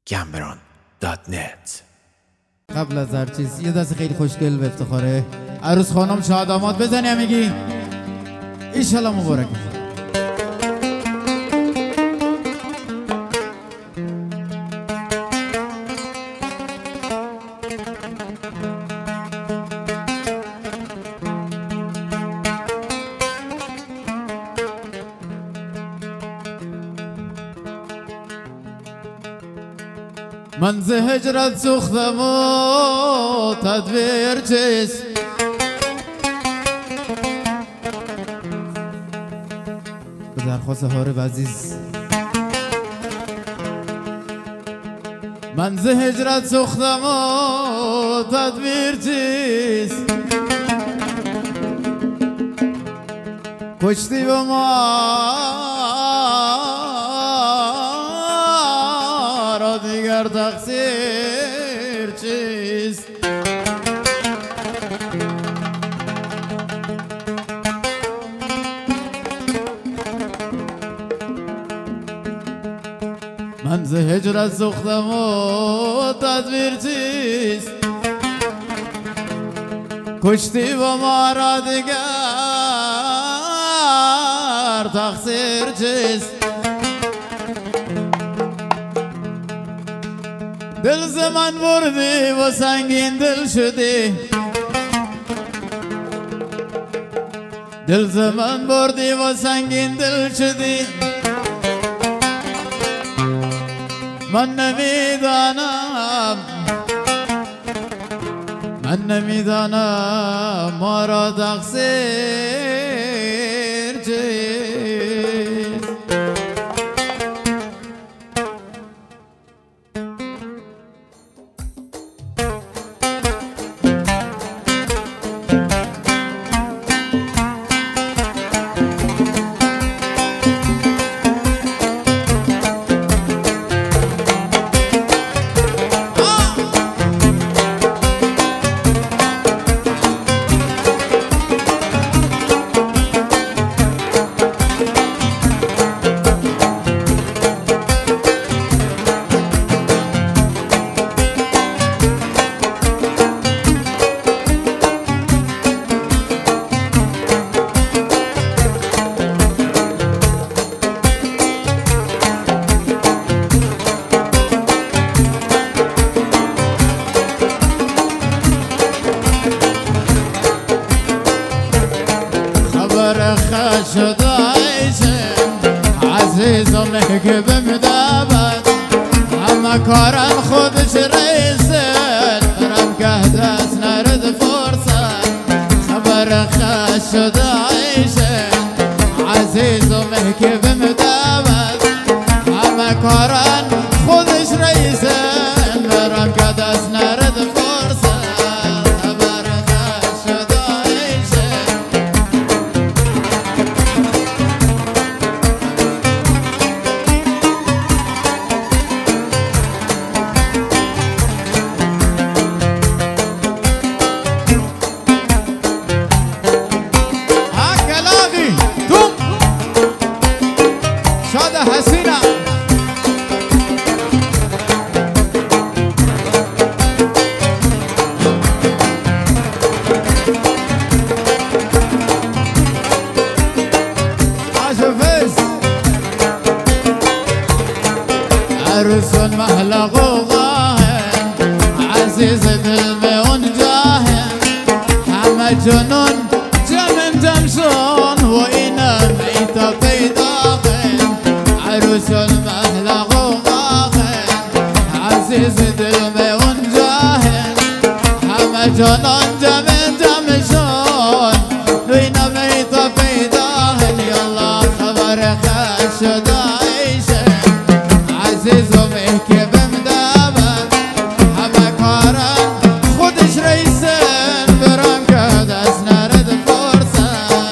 gambron.net. قبل از هر چیز یه دست خیلی خوشگل به افتخاره عروس خانم شاد آماد بزنی همگی ایشالله مبارک. من ز هجرت سوختم و تدبیر چیست به درخواست هارب عزیز. من ز هجرت سوختم و تدبیر چیست کشتی و دیگر تقصیر چیست؟ من ز هجرت سوختم و تدبیر چیست کشتی و ما را دیگر تقصیر چیست؟ دل ز من بردی و سنگین دل شدی دل ز من بردی و سنگین دل شدی من نمیدانم ما را تقصیر چیست. عزیزم که بمدابد همه کارم خودش ریسن رم که دست نرد فرصت خبر خش شده ایشن عزیزم که بمدابد همه کارم خودش ریسن رم که دست نرد فرصت خبر خش شده ایشن حسینه عاشفز عروسون محلق و غاهم عزیز دل به اون جاهم همه جنون جمن جمشون و اینم ایتا پیدا عروسون محلق و غاهم عزیز دل به اون جاهم همه جنون جمن جمشون و اینم ایتا پیدا یالله خبر خش شده ایشن عزیزم که بمدابد همه کارم خودش ریسن برم که دست نرد فرصت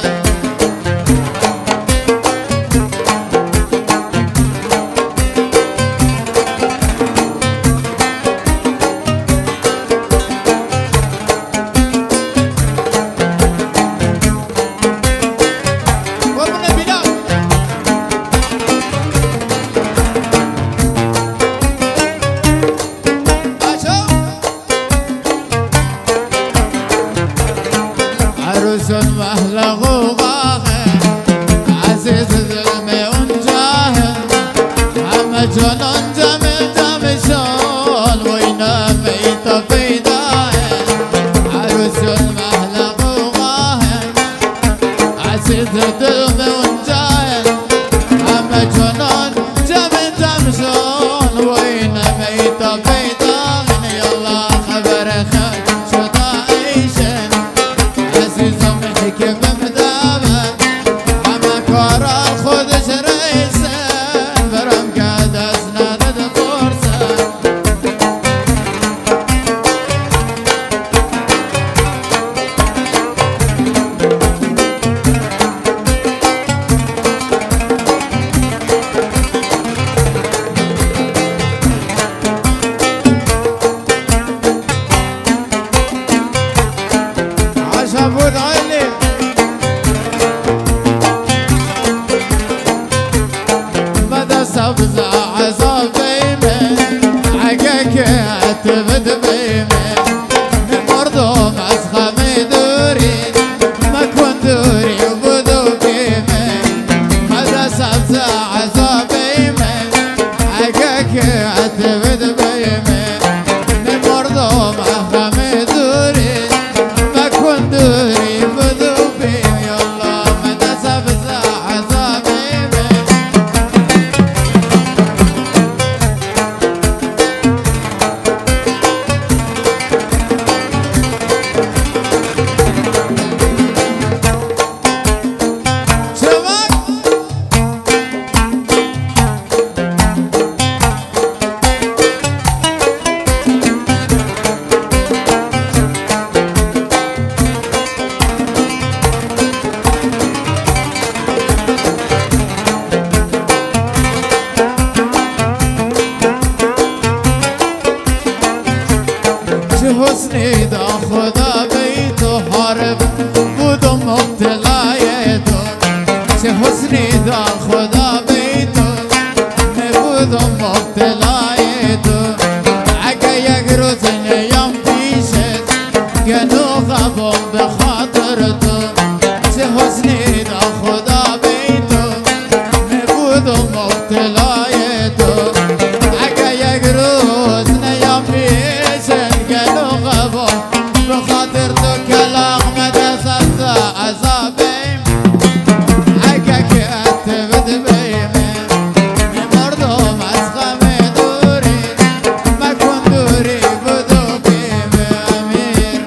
حسنی دا خدا بی تو حارب بودم مبتلای تو چه حسنی دا خدا بی تو نبودم مبتلای تو اگه یک روز نیم پیشت گنو غبام به خاطر تو چه حسنی دا خدا بی تو نبودم مبتلای تو اگه یک روز نیم پیشت گنو غبام به خاطر تو کلاغ مدست عذابیم اگه که اتبد بیمه مردم از غم دوری مکن دوری بدو بیمه امیر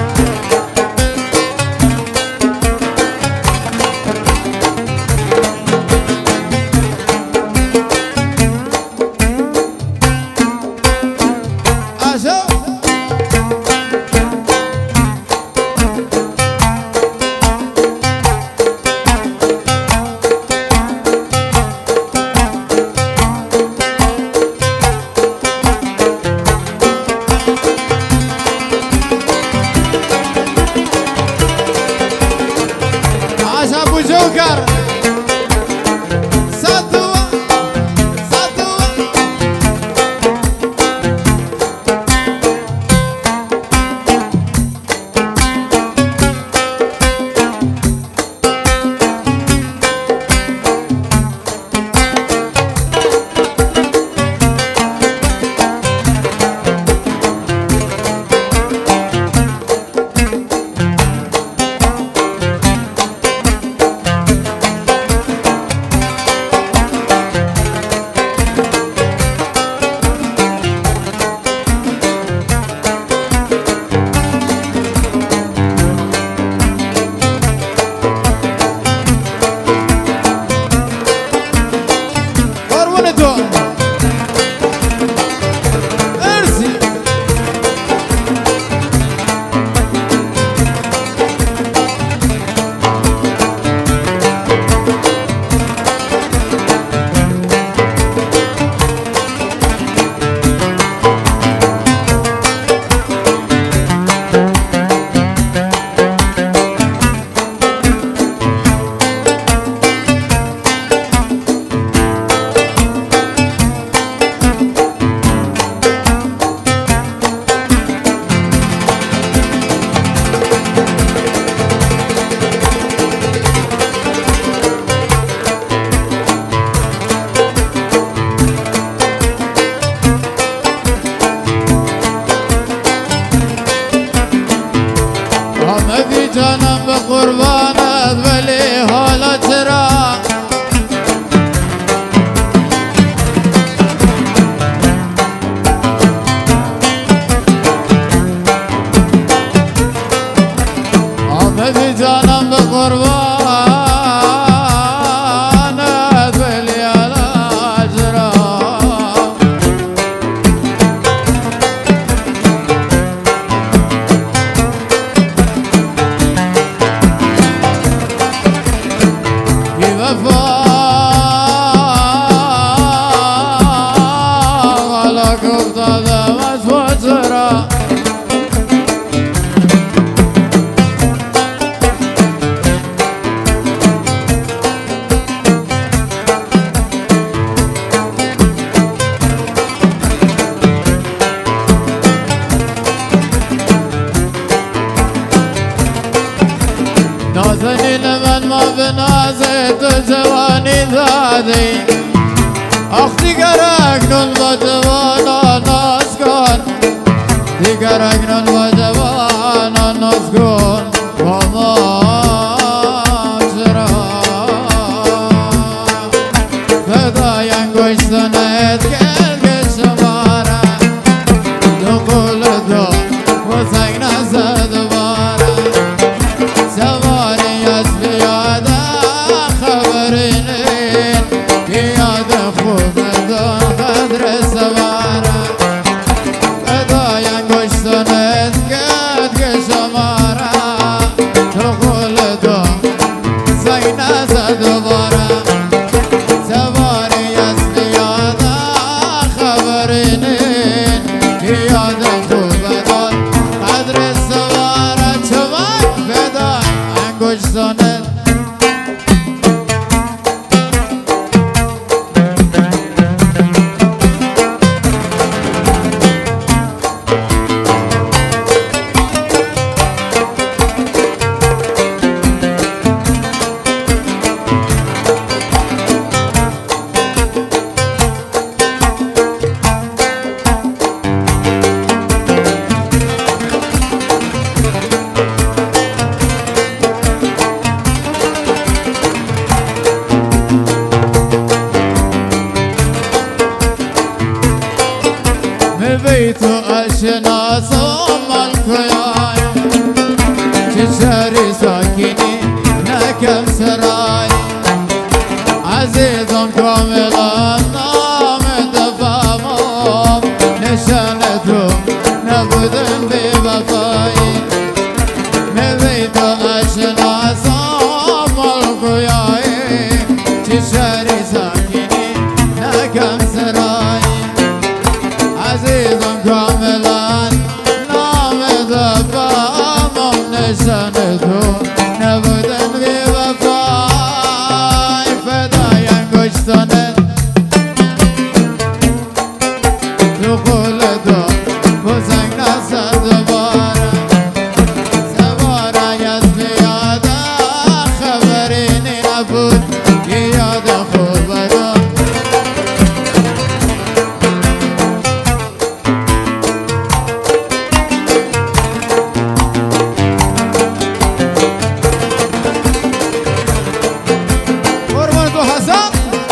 عجب ابو جوكر سطوة سطوة همه جانم به قربانت ولی حالا چرا همه جانم به قربانت ولی حالا چرا نازنین من ما به ناز تو جوانی دادی آخ دیگر اکنون با جوانان ناز کن دیگر اکنون با جوانان ناز کن با ما چرا فدای انگشتانت گل شماره دو قول دو و سنگ نزد باره سواری از بیاده خبری نین بیاده خوب دو قدر سواره فدای انگشتانت ببيت أشناس الكياي شهري ساكني نكم سراي عزيز كاملا نام دفامهم نشانتهم نبذن بوفاي ببيت أشناس الكياي شهري ساكني نكم سراي عزيز كاملا نام دفامهم نشانتهم نبذن بوفاي فدايا كشتنت دخول دو بزنگ نسد بارا سوارا یز بیادا خبری نبود یاد خوب را قربان تو حسن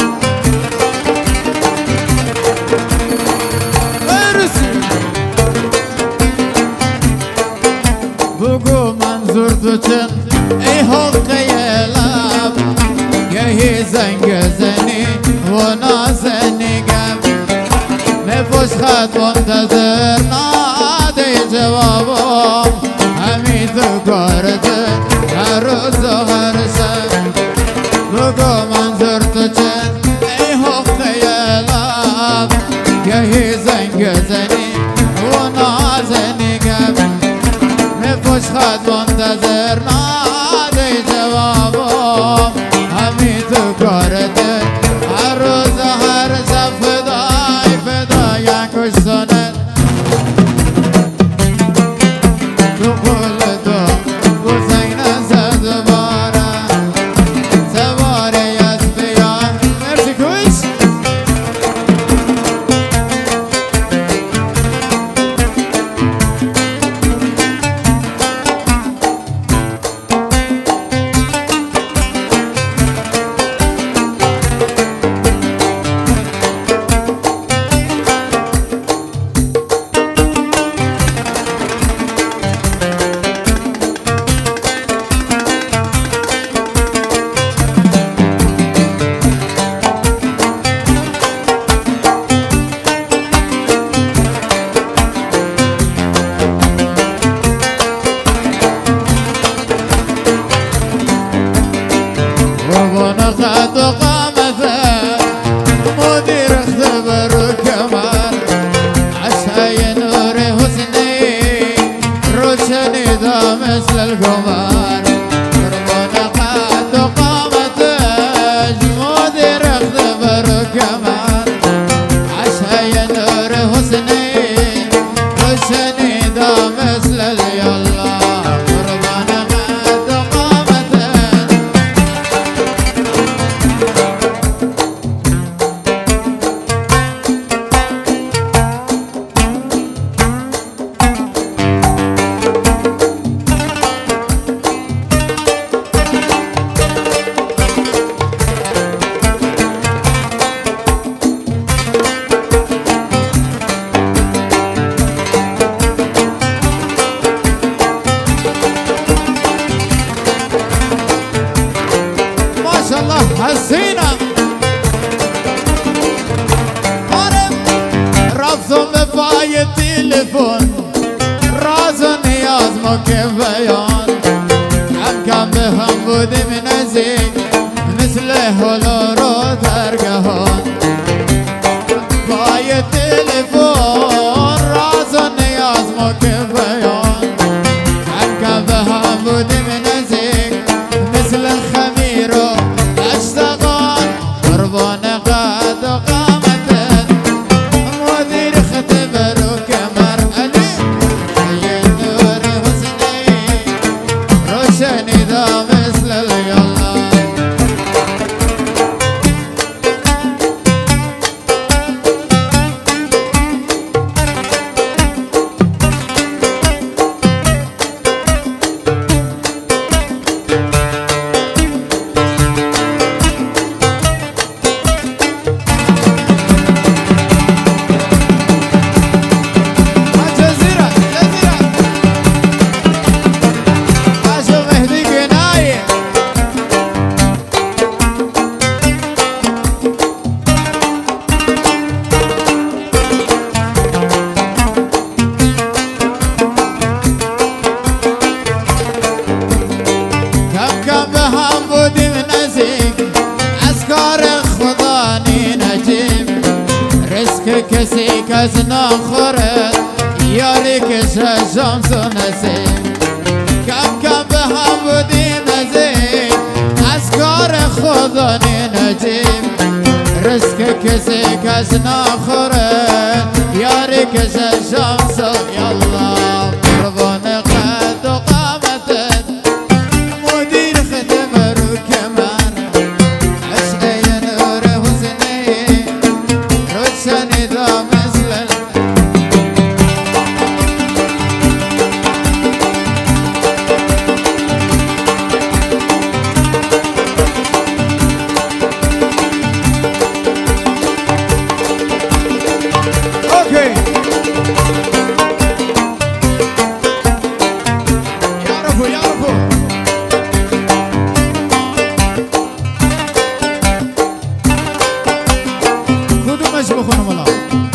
بگو منظور تو چن ای حلقه لب گهی زنگ زنی و نازنیگم نفوش خط منتظر ناده جوابم همی تو کارده هر روز و هر شب بگو منظور تو چن ای حلقه لب گهی زنگ زنی و نازنیگم خوش خط منتظر ناده جوابم همی تو کارده هر روز هر شب فدای کشتنت تو قول تو بزنگ نزد بارا سواره یز بیان مرسی کش ونقد قامته مدير اختبر كمال عشاي نور حسني روشني دا مثل القمر ونقد قامته مدير اختبر كمال عشاي نور حسني روشني دا مثل اليلا حسينة رفضهم بفاي التليفون راز النياز موكب بيان كم بهم بودي من زين مثل هلورو درقهون فاي التليفون راز النياز موكب بيان كم بهم بودي من زين مثل الخميرو اشتغل قربان قد قامت مدير اختبر كمر علي نور حسني کس نخورد یاری که ششم سونسی کم کم به هم بودی نزید از کار خدا نجیم رزق کسی کس نخورد یاری که ششم سون یالله قربان قد و قامتت مدیر ختم رو که من عشق نور حسنی روشنی دا مثل بخونم الله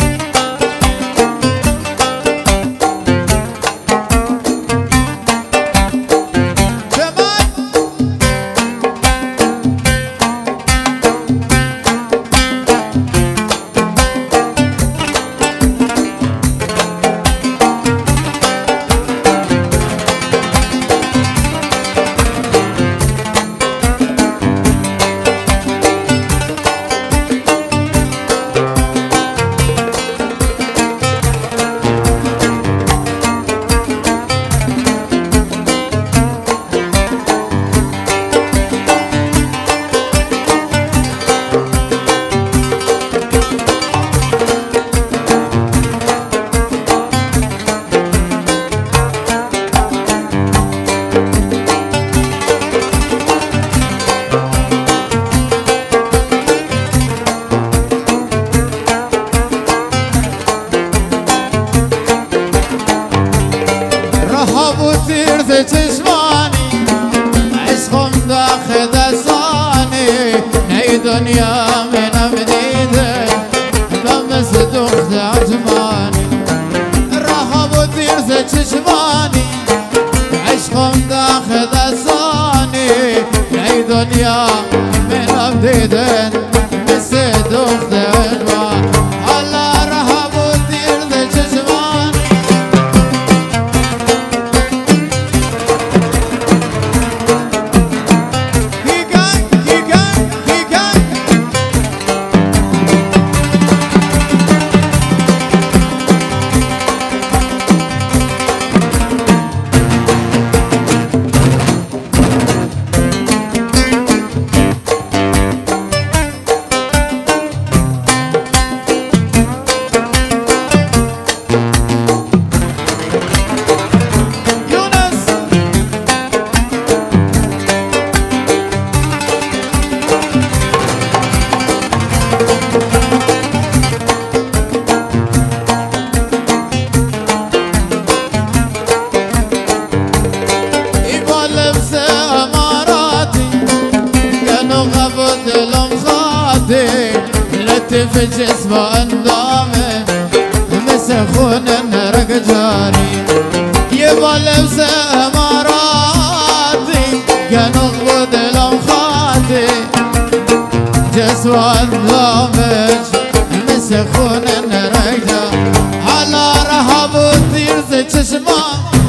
چشمانی عشقم داخل دستانی نی دنیا منم دیده بمس دخت عجمانی راه و تیرز چشمانی عشقم داخل دستانی نی دنیا منم دیده بمس دخت عجمانی الله راه و تیرز چشمانی في جسم اندامه مثل خون نرق جاري يبغى لبس اماراتي قنق ودلم خاتي جسم اندامه مثل خون نرق جاري على رهب وطير زي چشمان